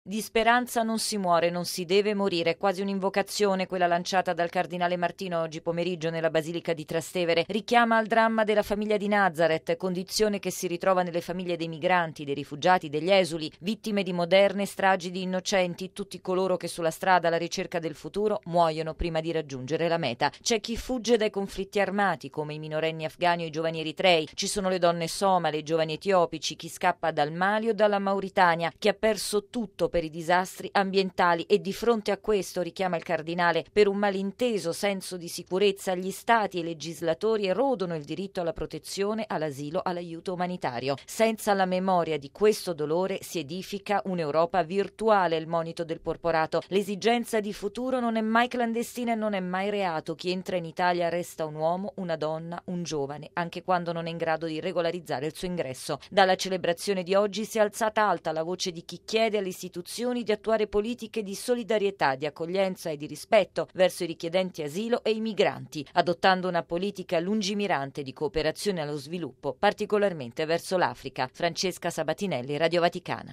Di speranza non si muore, non si deve morire, quasi un'invocazione quella lanciata dal cardinale Martino oggi pomeriggio nella Basilica di Trastevere. Richiama al dramma della famiglia di Nazareth, condizione che si ritrova nelle famiglie dei migranti, dei rifugiati, degli esuli, vittime di moderne stragi di innocenti, tutti coloro che sulla strada alla ricerca del futuro muoiono prima di raggiungere la meta. C'è chi fugge dai conflitti armati, come i minorenni afghani o i giovani eritrei, ci sono le donne somale, i giovani etiopici, chi scappa dal Mali o dalla Mauritania, chi ha perso tutto per i disastri ambientali e di fronte a questo, richiama il cardinale, per un malinteso senso di sicurezza gli stati e i legislatori erodono il diritto alla protezione, all'asilo, all'aiuto umanitario. Senza la memoria di questo dolore si edifica un'Europa virtuale, il monito del Porporato. L'esigenza di futuro non è mai clandestina e non è mai reato. Chi entra in Italia resta un uomo, una donna, un giovane, anche quando non è in grado di regolarizzare il suo ingresso. Dalla celebrazione di oggi si è alzata alta la voce di chi chiede alle istituzioni di attuare politiche di solidarietà, di accoglienza e di rispetto verso i richiedenti asilo e i migranti, adottando una politica lungimirante di cooperazione allo sviluppo, particolarmente verso l'Africa. Francesca Sabatinelli, Radio Vaticana.